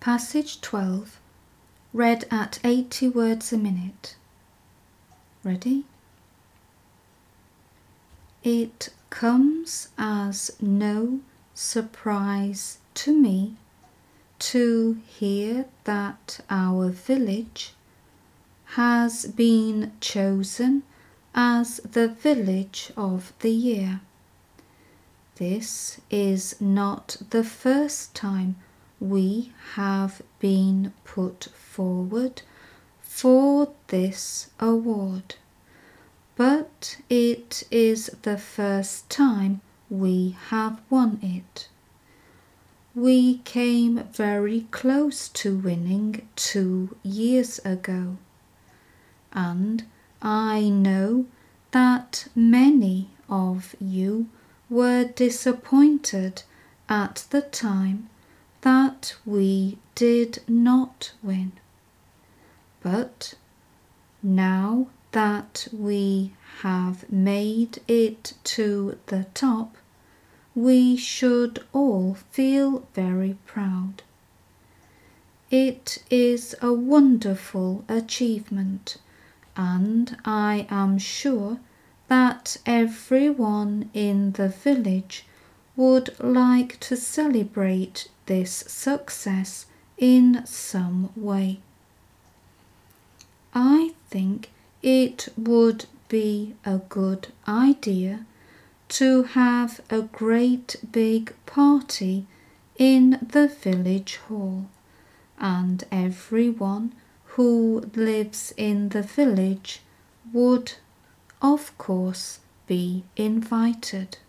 Passage 12, read at 80 words a minute. Ready? It comes as no surprise to me to hear that our village has been chosen as the Village of the Year. This is not the first time we have been put forward for this award, but it is the first time we have won it. We came very close to winning 2 years ago, and I know that many of you were disappointed at the time that we did not win. But now that we have made it to the top, we should all feel very proud. It is a wonderful achievement, and I am sure that everyone in the village would like to celebrate this success in some way. I think it would be a good idea to have a great big party in the village hall, and everyone who lives in the village would, of course, be invited.